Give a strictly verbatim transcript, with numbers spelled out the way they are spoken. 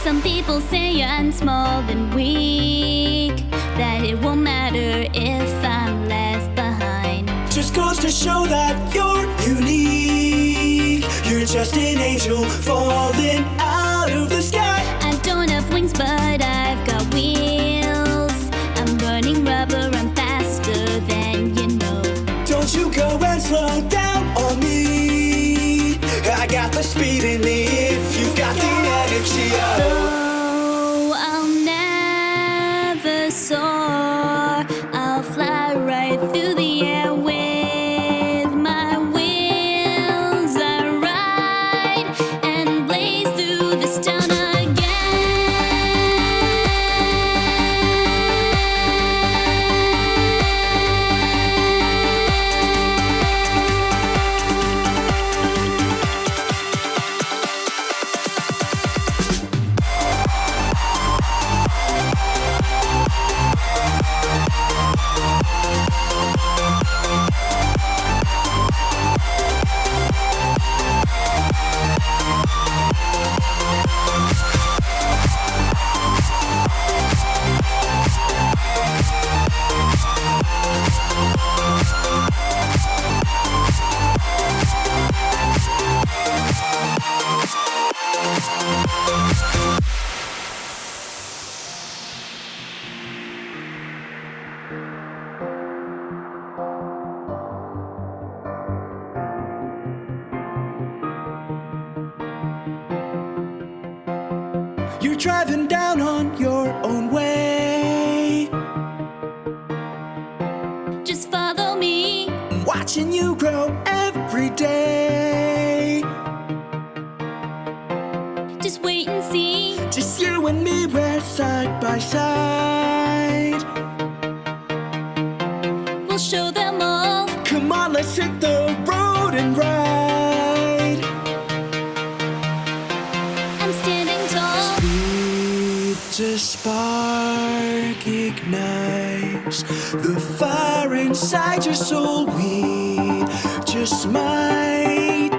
Some people say I'm small and weak, that it won't matter if I'm left behind. Just goes to show that you're unique. You're just an angel falling out of the sky. I don't have wings, but I've got wheels. I'm burning rubber, I'm faster than you know. Don't you go and slow down on me. I got the speed in me if you've got the energy. Oh, I'll never soar. I'll fly right through the air with my wheels. I ride and blaze through this town again. You're driving down on your own way. Just follow me. I'm watching you grow every day. Just wait and see. Just you and me, we're side by side. We'll show them all. Come on, let's hit the road and ride. I'm standing tall. Speed to spark ignites the fire inside your soul. We just might